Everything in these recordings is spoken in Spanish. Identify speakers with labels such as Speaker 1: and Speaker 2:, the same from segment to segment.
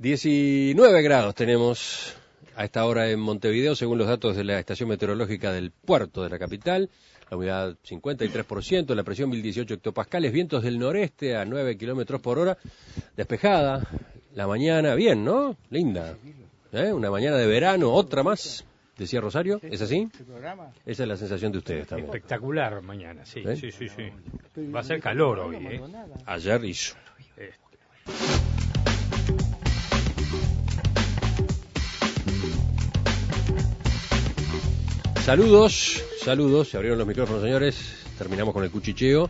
Speaker 1: 19 grados tenemos a esta hora en Montevideo, según los datos de la estación meteorológica del puerto de la capital. La humedad 53%, la presión 1018 hectopascales, vientos del noreste a 9 kilómetros por hora, despejada la mañana, bien, ¿no? Linda. Una mañana de verano, otra más, decía Rosario, ¿es así? Esa es la sensación de ustedes también.
Speaker 2: Espectacular mañana, sí. Sí. Va a ser calor hoy, ¿eh?
Speaker 1: Ayer hizo. Saludos, se abrieron los micrófonos, señores, terminamos con el cuchicheo.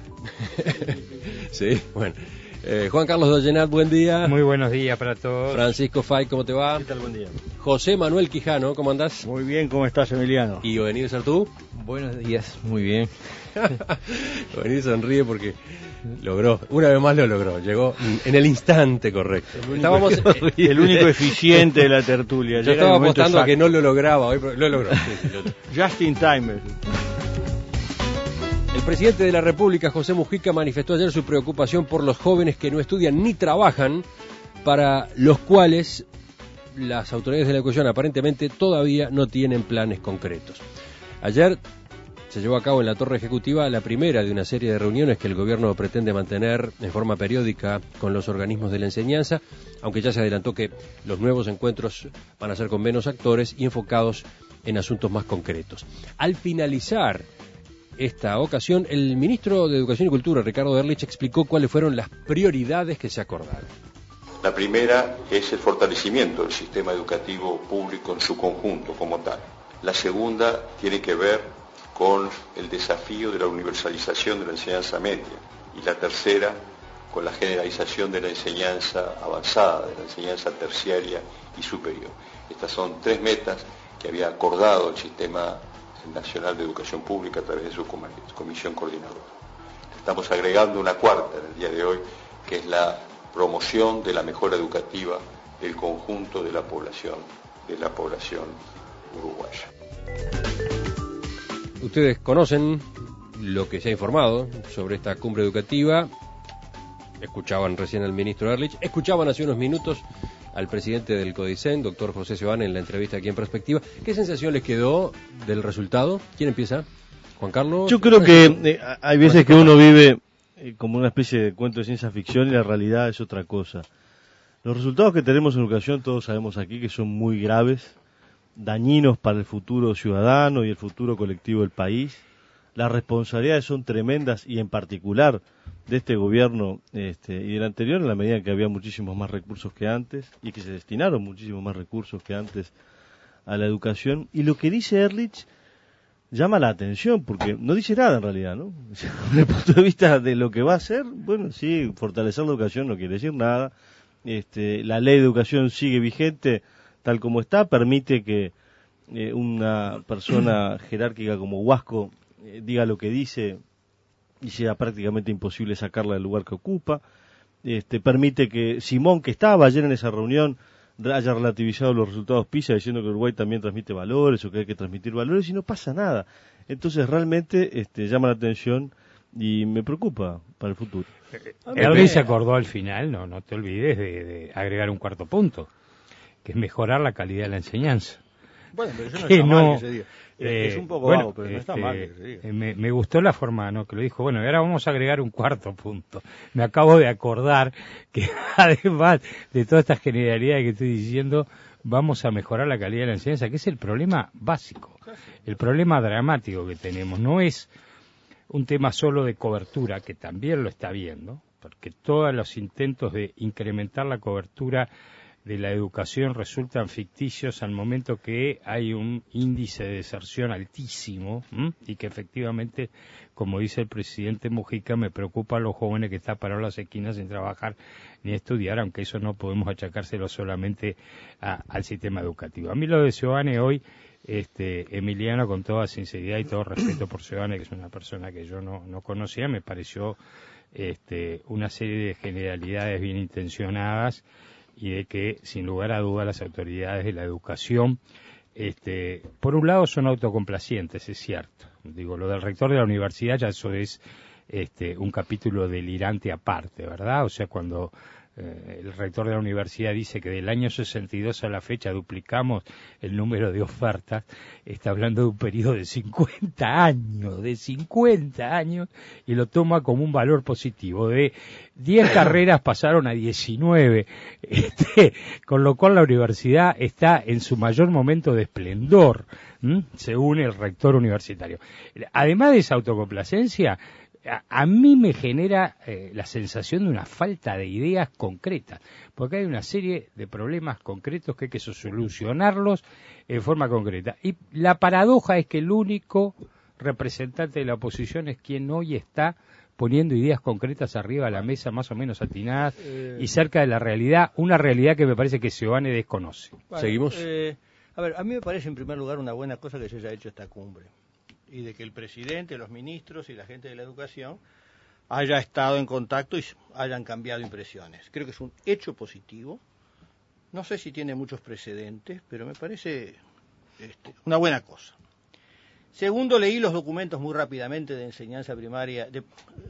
Speaker 1: Sí, bueno. Juan Carlos Dollenat, buen día.
Speaker 2: Muy buenos días para todos.
Speaker 1: Francisco Fay, ¿cómo te va?
Speaker 3: ¿Qué tal? Buen día.
Speaker 1: José Manuel Quijano, ¿cómo andás?
Speaker 3: Muy bien, ¿cómo estás, Emiliano?
Speaker 1: ¿Y Ovenir Sartú?
Speaker 4: Buenos días, muy bien.
Speaker 1: Ovenir sonríe porque logró, una vez más lo logró, llegó en el instante correcto.
Speaker 3: El único eficiente de la tertulia.
Speaker 1: Yo estaba apostando a que no lo lograba hoy, pero lo logró.
Speaker 3: Just in time.
Speaker 1: El presidente de la República, José Mujica, manifestó ayer su preocupación por los jóvenes que no estudian ni trabajan, para los cuales las autoridades de la educación aparentemente todavía no tienen planes concretos. Ayer se llevó a cabo en la Torre Ejecutiva la primera de una serie de reuniones que el gobierno pretende mantener en forma periódica con los organismos de la enseñanza, aunque ya se adelantó que los nuevos encuentros van a ser con menos actores y enfocados en asuntos más concretos. Al finalizar esta ocasión, el ministro de Educación y Cultura, Ricardo Erlich, explicó cuáles fueron las prioridades que se acordaron.
Speaker 5: La primera es el fortalecimiento del sistema educativo público en su conjunto como tal. La segunda tiene que ver con el desafío de la universalización de la enseñanza media. Y la tercera, con la generalización de la enseñanza avanzada, de la enseñanza terciaria y superior. Estas son tres metas que había acordado el Sistema Nacional de Educación Pública a través de su comisión coordinadora. Estamos agregando una cuarta en el día de hoy, que es la promoción de la mejora educativa del conjunto de la población uruguaya.
Speaker 1: Ustedes conocen lo que se ha informado sobre esta cumbre educativa. Escuchaban recién al ministro Erlich, escuchaban hace unos minutos al presidente del CODICEN, doctor José Seoane, en la entrevista aquí en Perspectiva. ¿Qué sensación les quedó del resultado? ¿Quién empieza? ¿Juan Carlos?
Speaker 3: Yo creo que hay veces que uno vive como una especie de cuento de ciencia ficción y la realidad es otra cosa. Los resultados que tenemos en educación, todos sabemos aquí que son muy graves, dañinos para el futuro ciudadano y el futuro colectivo del país. Las responsabilidades son tremendas y en particular de este gobierno y del anterior, en la medida en que había muchísimos más recursos que antes y que se destinaron muchísimos más recursos que antes a la educación. Y lo que dice Erlich llama la atención porque no dice nada en realidad, ¿no? Desde el punto de vista de lo que va a hacer, bueno, sí, fortalecer la educación no quiere decir nada. La ley de educación sigue vigente tal como está, permite que una persona jerárquica como Huasco diga lo que dice y sea prácticamente imposible sacarla del lugar que ocupa. Permite que Simón, que estaba ayer en esa reunión, haya relativizado los resultados PISA diciendo que Uruguay también transmite valores o que hay que transmitir valores y no pasa nada. Entonces realmente llama la atención y me preocupa para el futuro.
Speaker 2: Erlich se acordó al final, no te olvides de agregar un cuarto punto, que es mejorar la calidad de la enseñanza.
Speaker 3: Bueno, pero yo no está mal que se diga. Es un poco vago, pero no está mal que se diga.
Speaker 2: Me gustó la forma, ¿no?, que lo dijo. Bueno, y ahora vamos a agregar un cuarto punto. Me acabo de acordar que además de todas estas generalidades que estoy diciendo, vamos a mejorar la calidad de la enseñanza, que es el problema básico, el problema dramático que tenemos. No es un tema solo de cobertura, que también lo está viendo, porque todos los intentos de incrementar la cobertura de la educación resultan ficticios al momento que hay un índice de deserción altísimo y que efectivamente, como dice el presidente Mujica, me preocupa a los jóvenes que están parados en las esquinas sin trabajar ni estudiar, aunque eso no podemos achacárselo solamente al sistema educativo. A mí lo de Seoane hoy, Emiliano, con toda sinceridad y todo respeto por Seoane, que es una persona que yo no conocía, me pareció una serie de generalidades bien intencionadas y de que, sin lugar a dudas, las autoridades de la educación, por un lado, son autocomplacientes, es cierto. Digo, lo del rector de la universidad ya eso es un capítulo delirante aparte, ¿verdad? O sea, cuando el rector de la universidad dice que del año 62 a la fecha duplicamos el número de ofertas, está hablando de un periodo de 50 años, y lo toma como un valor positivo. De 10 carreras pasaron a 19, con lo cual la universidad está en su mayor momento de esplendor, según el rector universitario. Además de esa autocomplacencia, a mí me genera la sensación de una falta de ideas concretas, porque hay una serie de problemas concretos que hay que solucionarlos en forma concreta. Y la paradoja es que el único representante de la oposición es quien hoy está poniendo ideas concretas arriba de la mesa, más o menos atinadas y cerca de la realidad, una realidad que me parece que Seoane desconoce.
Speaker 6: Bueno,
Speaker 1: ¿Seguimos?
Speaker 6: A ver, a mí me parece en primer lugar una buena cosa que se haya hecho esta cumbre, y de que el presidente, los ministros y la gente de la educación haya estado en contacto y hayan cambiado impresiones. Creo que es un hecho positivo. No sé si tiene muchos precedentes, pero me parece una buena cosa. Segundo, leí los documentos muy rápidamente de enseñanza primaria, de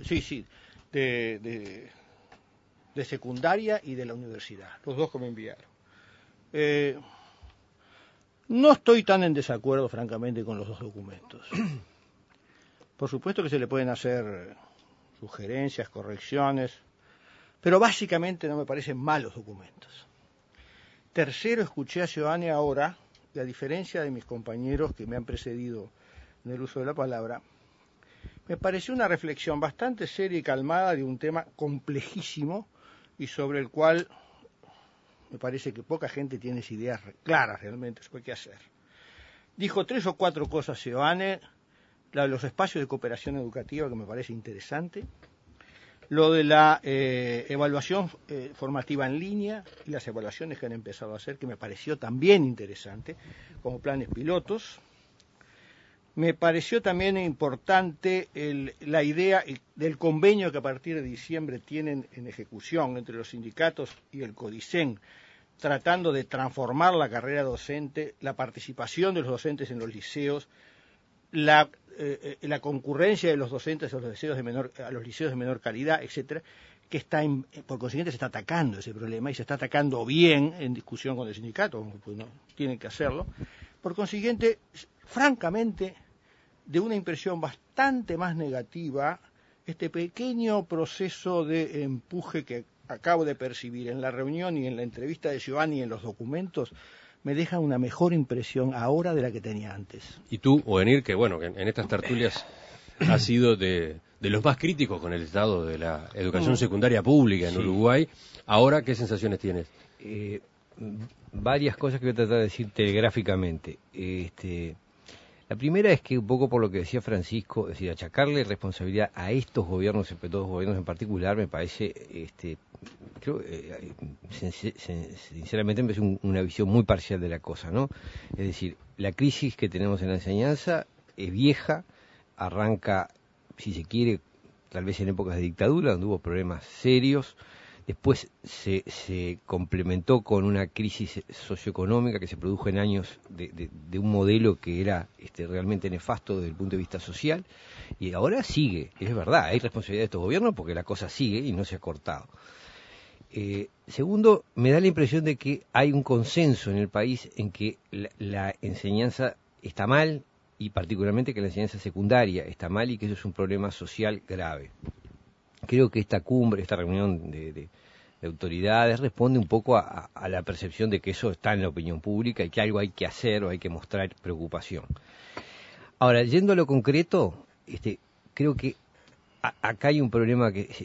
Speaker 6: secundaria y de la universidad, los dos que me enviaron. No estoy tan en desacuerdo, francamente, con los dos documentos. Por supuesto que se le pueden hacer sugerencias, correcciones, pero básicamente no me parecen malos documentos. Tercero, escuché a Seoane ahora, y a diferencia de mis compañeros que me han precedido en el uso de la palabra, me pareció una reflexión bastante seria y calmada de un tema complejísimo y sobre el cual me parece que poca gente tiene ideas claras realmente sobre qué hacer. Dijo 3 o 4 cosas Seoane, la de los espacios de cooperación educativa, que me parece interesante, lo de la evaluación formativa en línea y las evaluaciones que han empezado a hacer, que me pareció también interesante, como planes pilotos. Me pareció también importante la idea del convenio que a partir de diciembre tienen en ejecución entre los sindicatos y el CODICEN, tratando de transformar la carrera docente, la participación de los docentes en los liceos, la concurrencia de los docentes a los liceos de menor calidad, etcétera, que por consiguiente se está atacando ese problema y se está atacando bien en discusión con el sindicato, pues no tienen que hacerlo. Por consiguiente, francamente, de una impresión bastante más negativa, este pequeño proceso de empuje que acabo de percibir en la reunión y en la entrevista de Seoane y en los documentos, me deja una mejor impresión ahora de la que tenía antes.
Speaker 1: Y tú, Ovenir, que bueno, que en estas tertulias has sido de los más críticos con el estado de la educación secundaria pública en Uruguay, ahora, ¿qué sensaciones tienes?
Speaker 4: Varias cosas que voy a tratar de decir telegráficamente. La primera es que, un poco por lo que decía Francisco, es decir, achacarle responsabilidad a estos gobiernos, sobre todo gobiernos en particular, me parece, sinceramente me parece una visión muy parcial de la cosa, ¿no? Es decir, la crisis que tenemos en la enseñanza es vieja, arranca, si se quiere, tal vez en épocas de dictadura, donde hubo problemas serios. Después se complementó con una crisis socioeconómica que se produjo en años de un modelo que era realmente nefasto desde el punto de vista social, y ahora sigue, es verdad, hay responsabilidad de estos gobiernos porque la cosa sigue y no se ha cortado. Segundo, me da la impresión de que hay un consenso en el país en que la enseñanza está mal, y particularmente que la enseñanza secundaria está mal y que eso es un problema social grave. Creo que esta cumbre, esta reunión de autoridades responde un poco a la percepción de que eso está en la opinión pública y que algo hay que hacer o hay que mostrar preocupación. Ahora, yendo a lo concreto, creo que acá hay un problema que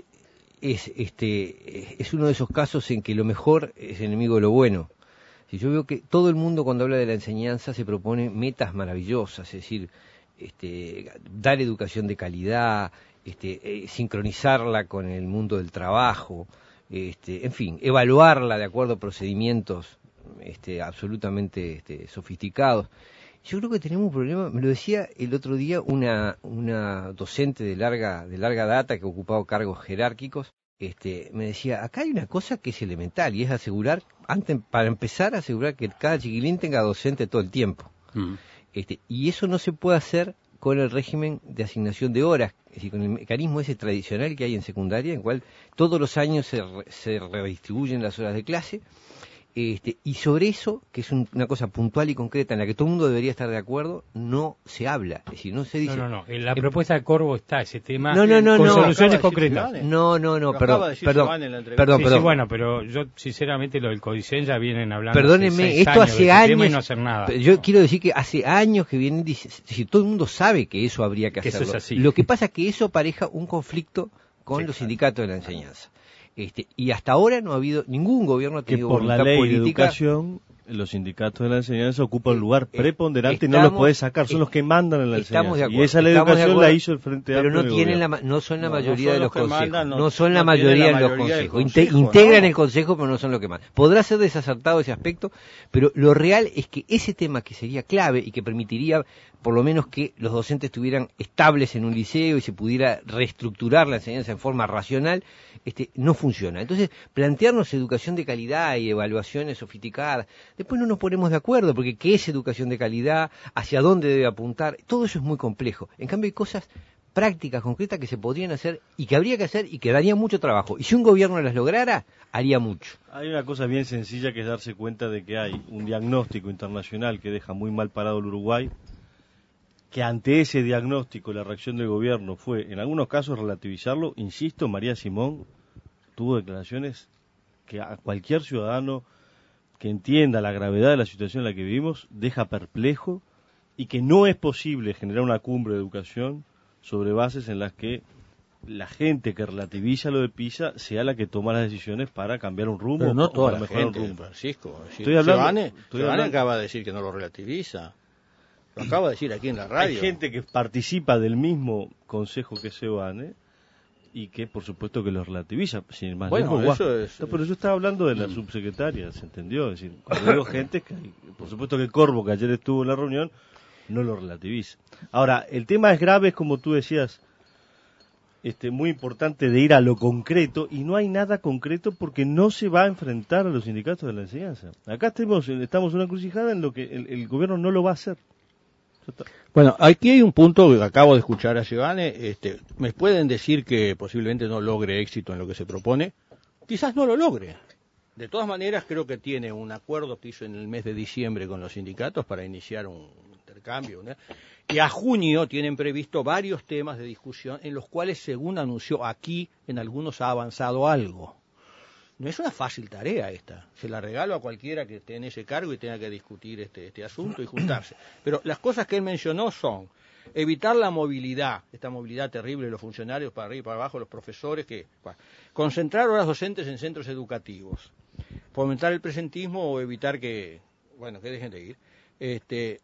Speaker 4: es uno de esos casos en que lo mejor es enemigo de lo bueno. Si yo veo que todo el mundo cuando habla de la enseñanza se propone metas maravillosas, es decir, dar educación de calidad, sincronizarla con el mundo del trabajo, en fin, evaluarla de acuerdo a procedimientos absolutamente sofisticados. Yo creo que tenemos un problema, me lo decía el otro día una docente de larga data que ha ocupado cargos jerárquicos, me decía, acá hay una cosa que es elemental y es asegurar, para empezar, asegurar que cada chiquilín tenga docente todo el tiempo. Y eso no se puede hacer con el régimen de asignación de horas, es decir, con el mecanismo ese tradicional que hay en secundaria, en el cual todos los años se redistribuyen las horas de clase. Y sobre eso, que es una cosa puntual y concreta en la que todo el mundo debería estar de acuerdo, no se habla. Es decir, no se dice...
Speaker 2: No. En la propuesta de Corvo está ese tema
Speaker 4: con
Speaker 2: soluciones concretas.
Speaker 4: Perdón.
Speaker 2: Sí, bueno, pero yo, sinceramente, lo del Codicen ya vienen hablando
Speaker 4: Perdónenme,
Speaker 2: esto
Speaker 4: hace años...
Speaker 2: y no hacer nada.
Speaker 4: Yo quiero decir que hace años que vienen... Si todo el mundo sabe que eso habría que hacerlo.
Speaker 2: Eso es así.
Speaker 4: Lo que pasa es que eso pareja un conflicto con los sindicatos de la enseñanza. Y hasta ahora no ha habido, ningún gobierno ha tenido
Speaker 3: por la
Speaker 4: voluntad
Speaker 3: ley
Speaker 4: política.
Speaker 3: de educación, los sindicatos de la enseñanza ocupan un lugar preponderante y no los podés sacar, son los que mandan en la enseñanza. Y esa ley de educación la hizo el Frente Amplio.
Speaker 4: Pero no tienen no son la mayoría de los consejos.
Speaker 6: No
Speaker 4: son la mayoría de los consejos. Integran el consejo, pero no son lo que mandan. Podrá ser desacertado ese aspecto, pero lo real es que ese tema que sería clave y que permitiría por lo menos que los docentes estuvieran estables en un liceo y se pudiera reestructurar la enseñanza en forma racional, no funciona. Entonces, plantearnos educación de calidad y evaluaciones sofisticadas, después no nos ponemos de acuerdo, porque ¿qué es educación de calidad? ¿Hacia dónde debe apuntar? Todo eso es muy complejo. En cambio, hay cosas prácticas, concretas, que se podrían hacer y que habría que hacer y que daría mucho trabajo. Y si un gobierno las lograra, haría mucho.
Speaker 3: Hay una cosa bien sencilla que es darse cuenta de que hay un diagnóstico internacional que deja muy mal parado el Uruguay, que ante ese diagnóstico la reacción del gobierno fue, en algunos casos, relativizarlo. Insisto, María Simón tuvo declaraciones que a cualquier ciudadano que entienda la gravedad de la situación en la que vivimos deja perplejo, y que no es posible generar una cumbre de educación sobre bases en las que la gente que relativiza lo de PISA sea la que toma las decisiones para cambiar un rumbo.
Speaker 6: Pero no
Speaker 3: o
Speaker 6: toda
Speaker 3: para
Speaker 6: la
Speaker 3: mejorar
Speaker 6: gente,
Speaker 3: un rumbo.
Speaker 6: Francisco.
Speaker 3: Estoy hablando,
Speaker 6: Giovanni acaba de decir que no lo relativiza. Lo acaba de decir aquí en la radio.
Speaker 3: Hay gente que participa del mismo consejo que Sebane y que por supuesto que lo relativiza, sin más
Speaker 6: bueno,
Speaker 3: lejos.
Speaker 6: eso es...
Speaker 3: No, pero yo estaba hablando de la subsecretaria, ¿se entendió? Es decir, cuando digo gente, que, por supuesto que Corvo, que ayer estuvo en la reunión, no lo relativiza. Ahora, el tema es grave, es como tú decías, muy importante de ir a lo concreto, y no hay nada concreto porque no se va a enfrentar a los sindicatos de la enseñanza. Acá estamos en una encrucijada en lo que el gobierno no lo va a hacer.
Speaker 6: Bueno, aquí hay un punto que acabo de escuchar a Giovanni. Me pueden decir que posiblemente no logre éxito en lo que se propone. Quizás no lo logre. De todas maneras, creo que tiene un acuerdo que hizo en el mes de diciembre con los sindicatos para iniciar un intercambio, ¿no? Y a junio tienen previsto varios temas de discusión en los cuales, según anunció aquí, en algunos ha avanzado algo. No es una fácil tarea esta. Se la regalo a cualquiera que esté en ese cargo y tenga que discutir este asunto y juntarse. Pero las cosas que él mencionó son evitar la movilidad, esta movilidad terrible de los funcionarios para arriba y para abajo, los profesores, concentrar horas docentes en centros educativos, fomentar el presentismo o evitar que dejen de ir.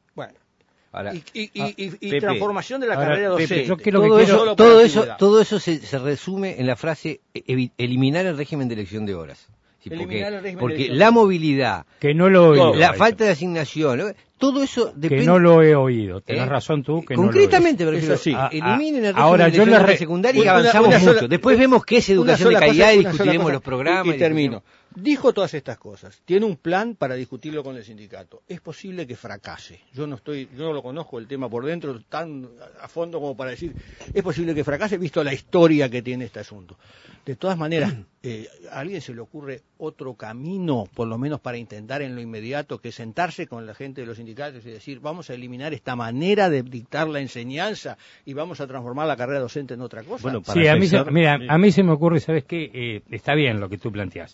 Speaker 6: Ahora, y transformación de la carrera docente.
Speaker 2: Pepe, yo creo que
Speaker 4: todo eso se resume en la frase eliminar el régimen de elección de horas. Sí, porque la movilidad,
Speaker 2: que no lo he oído,
Speaker 4: la falta de asignación, todo eso depende.
Speaker 2: Que no lo he oído, tenés razón tú, que
Speaker 4: concretamente,
Speaker 2: no lo he oído.
Speaker 4: Pero eliminen el régimen
Speaker 2: ahora,
Speaker 4: de elección de secundaria y avanzamos mucho. Después vemos qué es educación de calidad y discutiremos los programas.
Speaker 6: Y termino. Dijo todas estas cosas, tiene un plan para discutirlo con el sindicato. Es posible que fracase. Yo no lo conozco el tema por dentro tan a fondo como para decir, es posible que fracase visto la historia que tiene este asunto. De todas maneras, a alguien se le ocurre otro camino, por lo menos para intentar en lo inmediato, que sentarse con la gente de los sindicatos y decir, vamos a eliminar esta manera de dictar la enseñanza y vamos a transformar la carrera docente en otra cosa.
Speaker 2: Bueno, sí, a mí se me ocurre, ¿sabes qué? Está bien lo que tú planteás.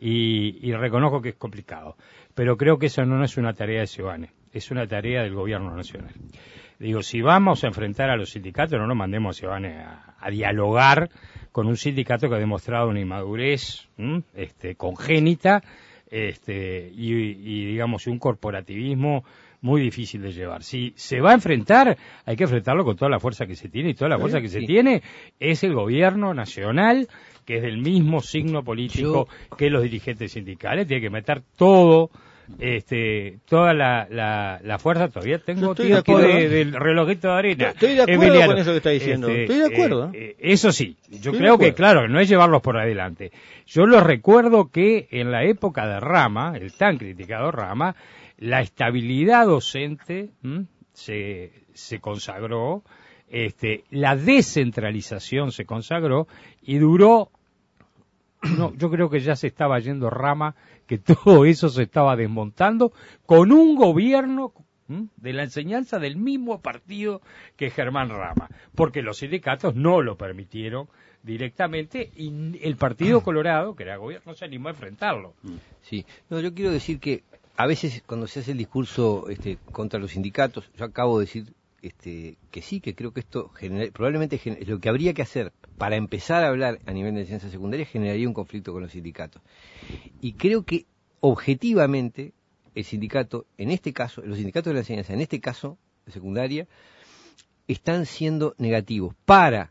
Speaker 2: Y reconozco que es complicado, pero creo que eso no es una tarea de Sebane, es una tarea del gobierno nacional. Digo, si vamos a enfrentar a los sindicatos, no nos mandemos a Sebane a dialogar con un sindicato que ha demostrado una inmadurez congénita y digamos un corporativismo muy difícil de llevar. Si se va a enfrentar, hay que enfrentarlo con toda la fuerza que se tiene, y toda la fuerza que se tiene es el gobierno nacional, que es del mismo signo político que los dirigentes sindicales. Tiene que meter todo, toda la fuerza. Todavía tengo tiempo del relojito de arena.
Speaker 6: Estoy de acuerdo
Speaker 2: Emiliano,
Speaker 6: con eso que está diciendo. Estoy de acuerdo.
Speaker 2: Eso sí, yo creo que, claro, no es llevarlos por adelante. Yo los recuerdo que en la época de Rama, el tan criticado Rama, la estabilidad docente se se consagró, la descentralización se consagró y duró, no, yo creo que ya se estaba yendo rama, que todo eso se estaba desmontando con un gobierno de la enseñanza del mismo partido que Germán Rama, porque los sindicatos no lo permitieron directamente y el Partido Colorado, que era gobierno, no se animó a enfrentarlo.
Speaker 4: Sí, no, yo quiero decir que a veces cuando se hace el discurso contra los sindicatos, yo acabo de decir que sí, que creo que esto probablemente lo que habría que hacer para empezar a hablar a nivel de enseñanza secundaria generaría un conflicto con los sindicatos. Y creo que objetivamente el sindicato, en este caso, los sindicatos de la enseñanza, en este caso de secundaria, están siendo negativos para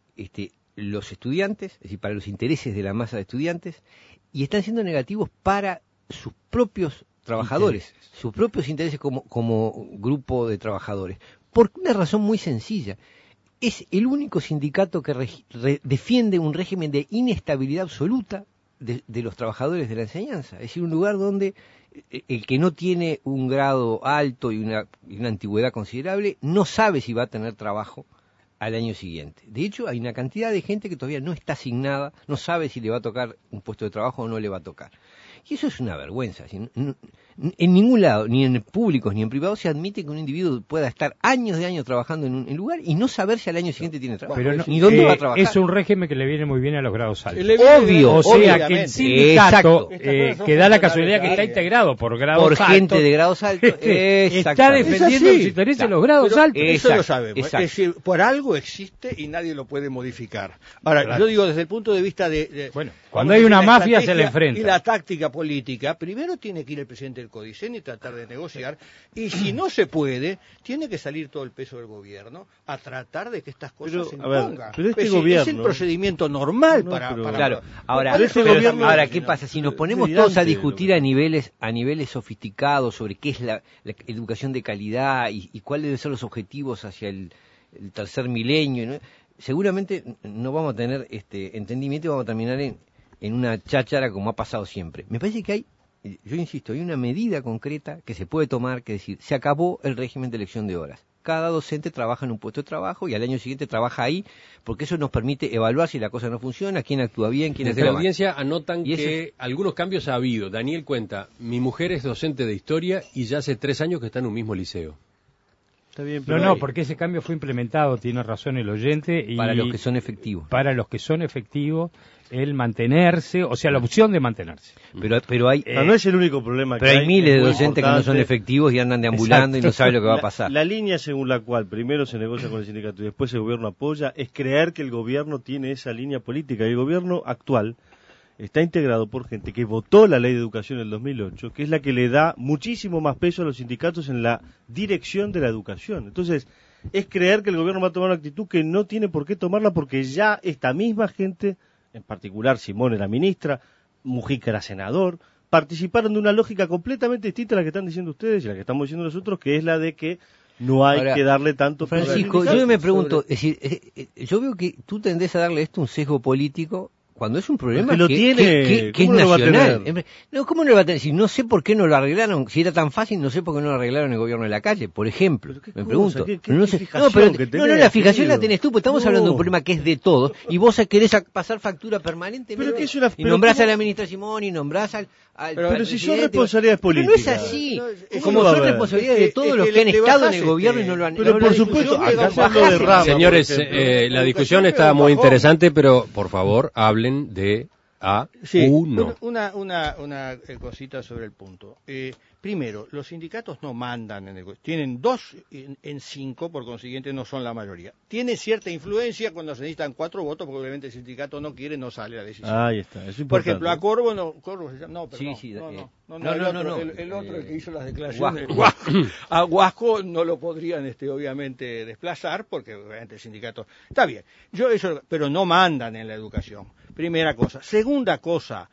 Speaker 4: los estudiantes, es decir, para los intereses de la masa de estudiantes, y están siendo negativos para sus propios trabajadores, sus propios intereses como grupo de trabajadores. Por una razón muy sencilla. Es el único sindicato que defiende un régimen de inestabilidad absoluta de los trabajadores de la enseñanza. Es decir, un lugar donde el que no tiene un grado alto y una antigüedad considerable no sabe si va a tener trabajo al año siguiente. De hecho, hay una cantidad de gente que todavía no está asignada, no sabe si le va a tocar un puesto de trabajo o no le va a tocar. Y eso es una vergüenza. En ningún lado, ni en públicos ni en privados, se admite que un individuo pueda estar años de años trabajando en un lugar y no saber si al año siguiente tiene trabajo.
Speaker 2: Pero
Speaker 4: ni dónde va a trabajar.
Speaker 2: Es un régimen que le viene muy bien a los grados altos.
Speaker 4: Obvio.
Speaker 2: O sea que el sindicato,
Speaker 4: exacto.
Speaker 2: que da la casualidad que está integrado por grados altos.
Speaker 4: Por gente de grados altos.
Speaker 2: Está defendiendo los intereses de los grados altos.
Speaker 6: Eso lo sabemos. Es decir, por algo existe y nadie lo puede modificar. Ahora, yo digo desde el punto de vista de
Speaker 2: bueno, cuando hay una mafia se le enfrenta.
Speaker 6: Y la táctica política, primero tiene que ir el presidente del CODICEN y tratar de negociar, y si no se puede, tiene que salir todo el peso del gobierno a tratar de que estas cosas se impongan.
Speaker 3: Pero
Speaker 6: es el procedimiento normal para...
Speaker 4: Claro, ahora, ¿qué pasa? Si nos ponemos todos a discutir a niveles sofisticados sobre qué es la educación de calidad y cuáles deben ser los objetivos hacia el tercer milenio, ¿no? Seguramente no vamos a tener entendimiento y vamos a terminar en una cháchara como ha pasado siempre. Me parece que yo insisto, hay una medida concreta que se puede tomar, que es decir, se acabó el régimen de elección de horas. Cada docente trabaja en un puesto de trabajo y al año siguiente trabaja ahí, porque eso nos permite evaluar si la cosa no funciona, quién actúa bien, quién actúa mal.
Speaker 1: Desde la audiencia anotan que algunos cambios ha habido. Daniel cuenta, mi mujer es docente de historia y ya hace 3 años que está en un mismo liceo.
Speaker 3: Está bien,
Speaker 2: pero porque ese cambio fue implementado, tiene razón el oyente. Y
Speaker 4: para los que son efectivos.
Speaker 2: Para los que son efectivos, el mantenerse, o sea, la opción de mantenerse.
Speaker 4: Pero hay...
Speaker 3: no es el único problema
Speaker 4: pero hay miles de docentes que no son efectivos y andan deambulando. Exacto. Y no saben lo que va a pasar.
Speaker 3: La línea según la cual primero se negocia con el sindicato y después el gobierno apoya es creer que el gobierno tiene esa línea política. Y el gobierno actual está integrado por gente que votó la ley de educación del 2008, que es la que le da muchísimo más peso a los sindicatos en la dirección de la educación. Entonces, es creer que el gobierno va a tomar una actitud que no tiene por qué tomarla porque ya esta misma gente, en particular Simón era ministra, Mujica era senador, participaron de una lógica completamente distinta a la que están diciendo ustedes y la que estamos diciendo nosotros, que es la de que no hay que darle tanto...
Speaker 4: Francisco, yo me pregunto, es decir, yo veo que tú tendés a darle esto un sesgo político cuando es un problema que es nacional. No, ¿cómo no lo va a tener? Si no sé por qué no lo arreglaron, si era tan fácil, no sé por qué no lo arreglaron el gobierno de la calle, por ejemplo. Me pregunto. La fijación la tenés tú, porque estamos hablando de un problema que es de todos, y vos querés pasar factura permanentemente. Y nombrás a la ministra Simón y nombrás al
Speaker 3: pero si son responsabilidades políticas.
Speaker 4: Pero no es así. Como son responsabilidades de todos los que han estado en el gobierno y no lo han...
Speaker 3: Pero por supuesto, acá se habló de Rama.
Speaker 1: Señores, la discusión está muy interesante, pero por favor, hablen de A1.
Speaker 6: Una cosita sobre el punto. Primero, los sindicatos no mandan en el gobierno. Tienen 2 en 5, por consiguiente no son la mayoría. Tiene cierta influencia cuando se necesitan 4 votos, porque obviamente el sindicato no quiere, no sale la decisión.
Speaker 3: Ahí está, es importante.
Speaker 6: Por ejemplo, a Corvo no, el otro que hizo las declaraciones, a Huasco no lo podrían obviamente desplazar, porque obviamente el sindicato está bien. Pero no mandan en la educación. Primera cosa. Segunda cosa,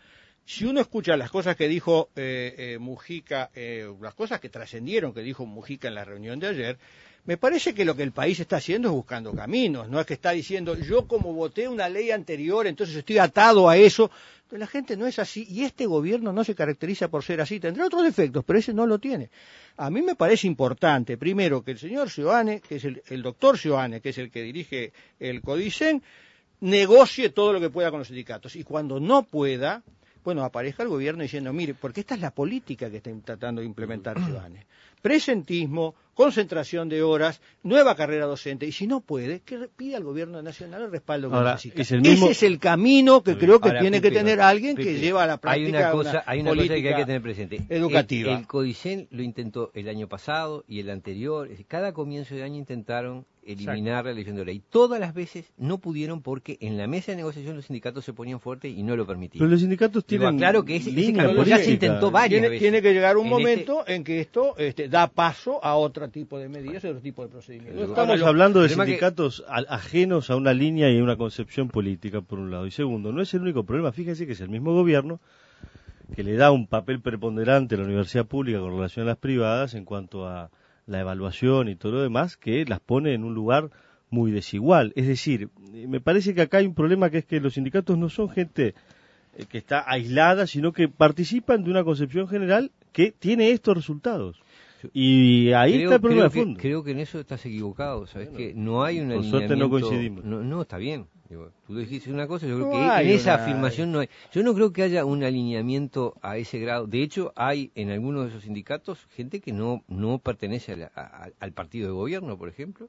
Speaker 6: si uno escucha las cosas que dijo Mujica, las cosas que trascendieron que dijo Mujica en la reunión de ayer, me parece que lo que el país está haciendo es buscando caminos, no es que está diciendo yo como voté una ley anterior, entonces estoy atado a eso. La gente no es así y este gobierno no se caracteriza por ser así, tendrá otros defectos, pero ese no lo tiene. A mí me parece importante, primero, que el señor Seoane, que es el doctor Seoane, que es el que dirige el CODICEN, negocie todo lo que pueda con los sindicatos y cuando no pueda, bueno, aparezca el gobierno diciendo, mire, porque esta es la política que está tratando de implementar Seoane. Presentismo, concentración de horas, nueva carrera docente, y si no puede, que pida al gobierno nacional el respaldo que necesita. Ese es el camino que creo que tiene que tener alguien que lleva a la práctica
Speaker 4: hay una cosa que hay que tener presente.
Speaker 6: Educativa.
Speaker 4: El CODICEN lo intentó el año pasado y el anterior, cada comienzo de año intentaron eliminar la leyenda de ley. Todas las veces no pudieron porque en la mesa de negociación los sindicatos se ponían fuertes y no lo permitían.
Speaker 3: Pero los sindicatos tienen
Speaker 4: claro que ese camino ya se intentó varias veces.
Speaker 6: Tiene que llegar un momento en que esto da paso a otro tipo de medidas y otro tipo de procedimientos.
Speaker 3: No estamos hablando de sindicatos ajenos a una línea y a una concepción política, por un lado. Y segundo, no es el único problema. Fíjense que es el mismo gobierno que le da un papel preponderante a la universidad pública con relación a las privadas en cuanto a la evaluación y todo lo demás, que las pone en un lugar muy desigual. Es decir, me parece que acá hay un problema que es que los sindicatos no son gente que está aislada, sino que participan de una concepción general que tiene estos resultados. Y ahí está el problema de fondo.
Speaker 4: Creo que en eso estás equivocado, ¿sabes? Que no hay un alineamiento.
Speaker 3: Por suerte no coincidimos.
Speaker 4: No, está bien. Tú dijiste una cosa, yo creo que en esa afirmación no hay. Yo no creo que haya un alineamiento a ese grado. De hecho, hay en algunos de esos sindicatos gente que no pertenece al partido de gobierno, por ejemplo.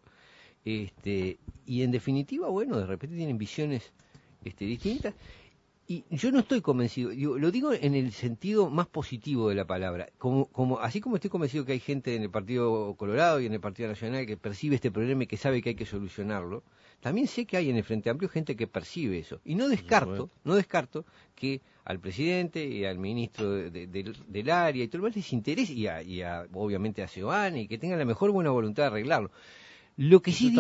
Speaker 4: Y en definitiva, bueno, de repente tienen visiones distintas. Y yo no estoy convencido, lo digo en el sentido más positivo de la palabra, así como estoy convencido que hay gente en el Partido Colorado y en el Partido Nacional que percibe este problema y que sabe que hay que solucionarlo, también sé que hay en el Frente Amplio gente que percibe eso. Y no descarto que al presidente y al ministro del área y todo lo demás les interese, obviamente a Seoane, y que tengan la mejor buena voluntad de arreglarlo. Lo que sí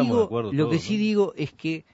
Speaker 4: digo es que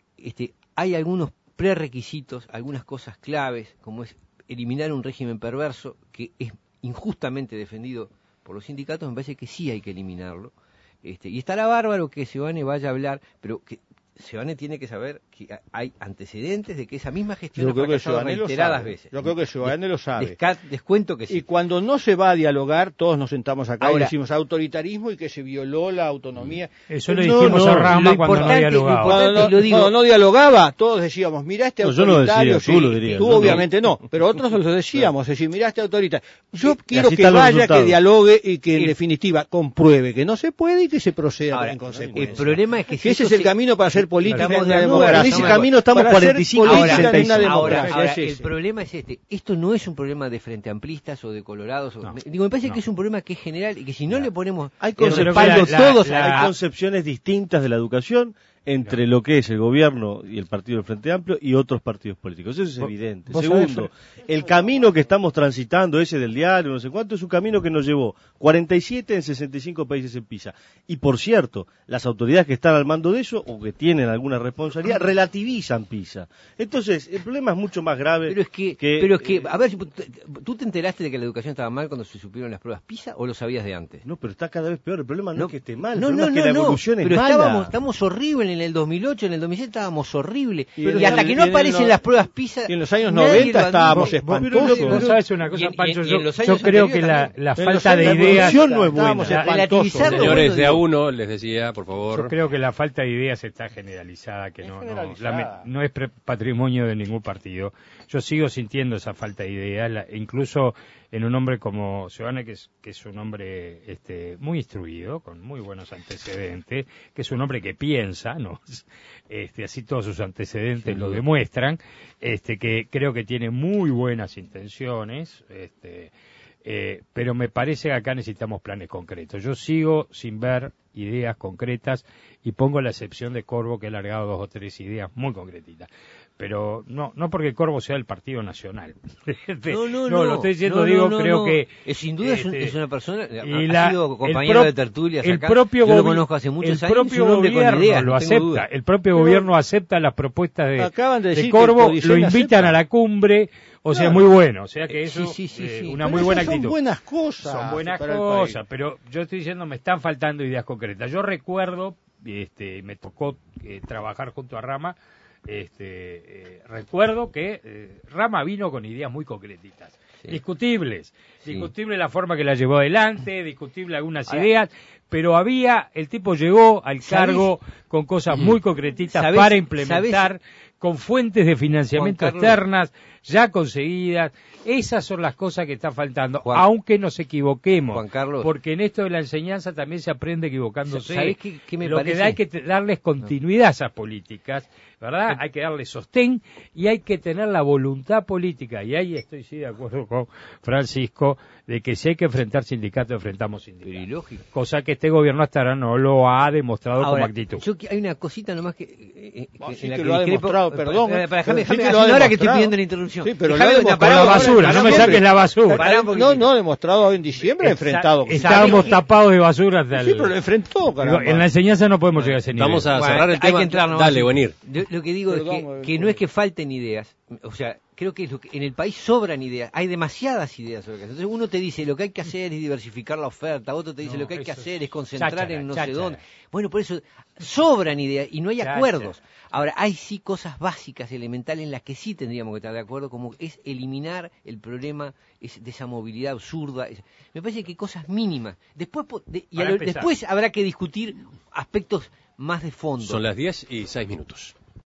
Speaker 4: hay algunos prerequisitos, algunas cosas claves, como es eliminar un régimen perverso que es injustamente defendido por los sindicatos. Me parece que sí hay que eliminarlo. Y estará bárbaro que Seoane vaya a hablar, pero que Seoane tiene que saber que hay antecedentes de que esa misma gestión ha fracasado reiteradas veces.
Speaker 6: Yo creo que Seoane lo sabe.
Speaker 4: Descuento que sí.
Speaker 6: Y cuando no se va a dialogar, todos nos sentamos acá y decimos autoritarismo y que se violó la autonomía.
Speaker 2: Eso lo dijimos a Rama cuando no dialogaba.
Speaker 6: Cuando no dialogaba, todos decíamos, mirá este autoritario.
Speaker 3: Yo no decía, tú lo dirías.
Speaker 6: Tú obviamente no, pero otros lo decíamos, es decir, mirá este autoritario. Yo quiero que vaya, que dialogue y que en definitiva compruebe que no se puede y que se proceda en consecuencia.
Speaker 4: El problema es que
Speaker 6: ese es el camino para hacer política en una democracia.
Speaker 3: En ese camino estamos 45 y 65.
Speaker 4: Ahora, el problema es esto no es un problema de frente amplistas o de colorados. Me parece que es un problema que es general y que si no le ponemos
Speaker 3: hay concepciones distintas de la educación entre lo que es el gobierno y el partido del Frente Amplio y otros partidos políticos. Eso es evidente. Segundo, el camino que estamos transitando, ese del diario, no sé cuánto, es un camino que nos llevó 47 en 65 países en PISA. Y por cierto, las autoridades que están al mando de eso, o que tienen alguna responsabilidad, relativizan PISA. Entonces, el problema es mucho más grave.
Speaker 4: Pero es que a ver, ¿tú te enteraste de que la educación estaba mal cuando se supieron las pruebas PISA o lo sabías de antes?
Speaker 3: No, pero está cada vez peor. El problema no es que esté mal, el problema es que la evolución es
Speaker 4: pero
Speaker 3: mala.
Speaker 4: Estamos horribles. En el 2008, en el 2007 estábamos horribles. Y hasta que no aparecen las pruebas PISA...
Speaker 6: Y en los años 90 estábamos espantosos.
Speaker 2: Vos sabés una cosa, Pancho, yo creo que la falta de ideas...
Speaker 3: no es buena.
Speaker 1: Señores, de a uno, les decía, por favor...
Speaker 2: Yo creo que la falta de ideas está generalizada, que no es patrimonio de ningún partido. Yo sigo sintiendo esa falta de ideas, incluso en un hombre como Seoane, que es un hombre muy instruido, con muy buenos antecedentes, que es un hombre que piensa, ¿no? Así todos sus antecedentes lo demuestran, que creo que tiene muy buenas intenciones, pero me parece que acá necesitamos planes concretos. Yo sigo sin ver ideas concretas y pongo la excepción de Corvo, que ha largado 2 o 3 ideas muy concretitas. pero no porque Corvo sea el Partido Nacional.
Speaker 4: No,
Speaker 2: lo estoy diciendo, creo que...
Speaker 4: Sin duda es una persona,
Speaker 2: ha
Speaker 4: sido compañero de tertulias acá, yo lo conozco hace muchos años,
Speaker 2: el propio gobierno lo acepta, el propio gobierno acepta las propuestas de Corvo, lo invitan a la cumbre, muy bueno, o sea que eso una muy buena actitud.
Speaker 6: Son buenas cosas.
Speaker 2: Son buenas cosas, pero yo estoy diciendo me están faltando ideas concretas. Yo recuerdo, me tocó trabajar junto a Rama, recuerdo que Rama vino con ideas muy concretitas, discutible la forma que la llevó adelante, discutible algunas ideas, pero el tipo llegó al cargo con cosas muy concretitas para implementar, con fuentes de financiamiento externas ya conseguidas. Esas son las cosas que están faltando, aunque nos equivoquemos,
Speaker 4: Juan Carlos,
Speaker 2: porque en esto de la enseñanza también se aprende equivocándose.
Speaker 4: ¿Sabés qué me parece?
Speaker 2: Que hay que darles continuidad a esas políticas, ¿verdad? Hay que darles sostén y hay que tener la voluntad política, y ahí estoy de acuerdo con Francisco, de que si hay que enfrentar sindicatos, enfrentamos sindicatos. Cosa que este gobierno hasta ahora no lo ha demostrado como actitud.
Speaker 4: Hay una cosita nomás que
Speaker 6: en la que lo ha demostrado, perdón.
Speaker 4: Déjame ahora que estoy pidiendo la interrupción.
Speaker 6: Sí, pero lo ha demostrado
Speaker 2: la basura, no me saques la basura.
Speaker 6: No, ha demostrado en diciembre, enfrentado.
Speaker 2: Estábamos tapados de basura.
Speaker 6: Sí, pero lo enfrentó, caramba.
Speaker 2: En la enseñanza no podemos llegar a ese nivel.
Speaker 1: Vamos a cerrar el tema.
Speaker 4: Hay que entrar nomás.
Speaker 1: Dale, Buenir.
Speaker 4: Lo que digo es que no es que falten ideas, creo que en el país sobran ideas, hay demasiadas ideas sobre eso. Entonces uno te dice lo que hay que hacer es diversificar la oferta, otro te dice lo que hay que hacer es concentrar en no sé dónde. Bueno, por eso sobran ideas y no hay acuerdos. Ahora, hay sí cosas básicas, elementales, en las que sí tendríamos que estar de acuerdo, como es eliminar el problema de esa movilidad absurda. Me parece que cosas mínimas. Después habrá que discutir aspectos más de fondo.
Speaker 1: Son las 10:06.